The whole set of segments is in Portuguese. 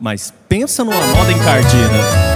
Mas pensa numa moda encardida.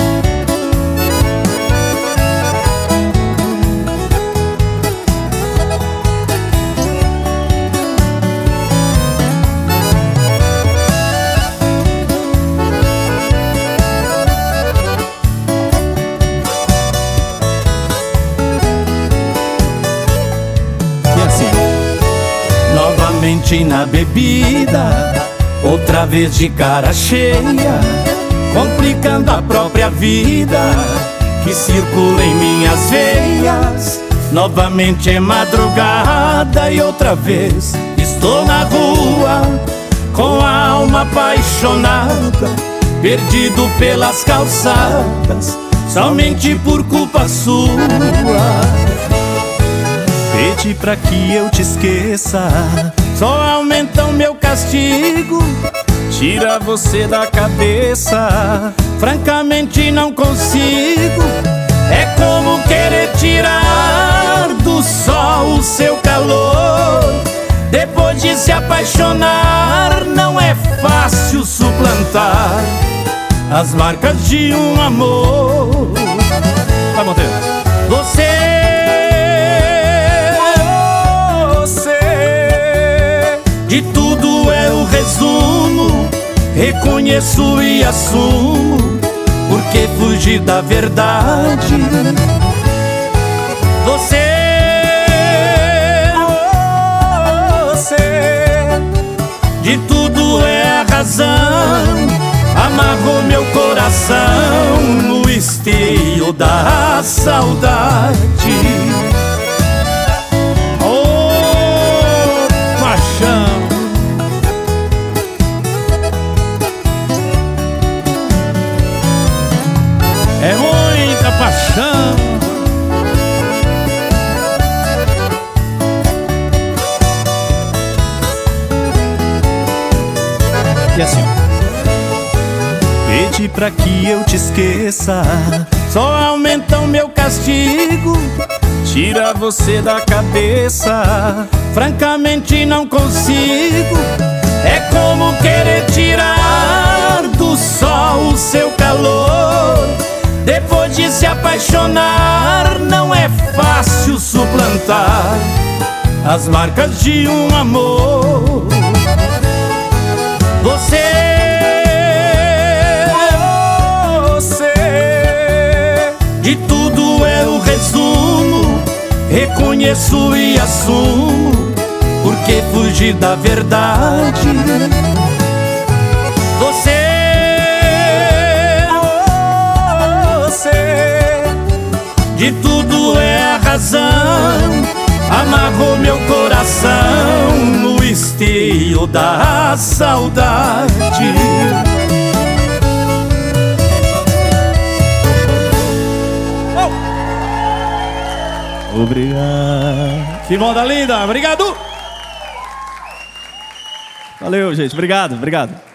Novamente na bebida, outra vez de cara cheia, complicando a própria vida que circula em minhas veias. Novamente é madrugada e outra vez estou na rua, com a alma apaixonada, perdido pelas calçadas, somente por culpa sua. Pedi pra que eu te esqueça, só aumenta o meu castigo, tira você da cabeça. Francamente não consigo. É como querer tirar do sol o seu calor. Depois de se apaixonar, não é fácil suplantar as marcas de um amor. Vai, Monteiro. De tudo é o resumo, reconheço e assumo, porque fugir da verdade. Você, de tudo é a razão, amarrou meu coração no esteio da saudade. É muita paixão. E assim, pedi pra que eu te esqueça, só aumenta o meu castigo, tira você da cabeça. Francamente não consigo. É como querer tirar do sol o seu calor. Depois de se apaixonar, não é fácil suplantar as marcas de um amor. Você, de tudo é o resumo, reconheço e assumo, porque fugir da verdade. Você, de tudo é a razão, amarrou meu coração no esteio da saudade. Obrigado. Que moda linda, obrigado. Valeu, gente, obrigado.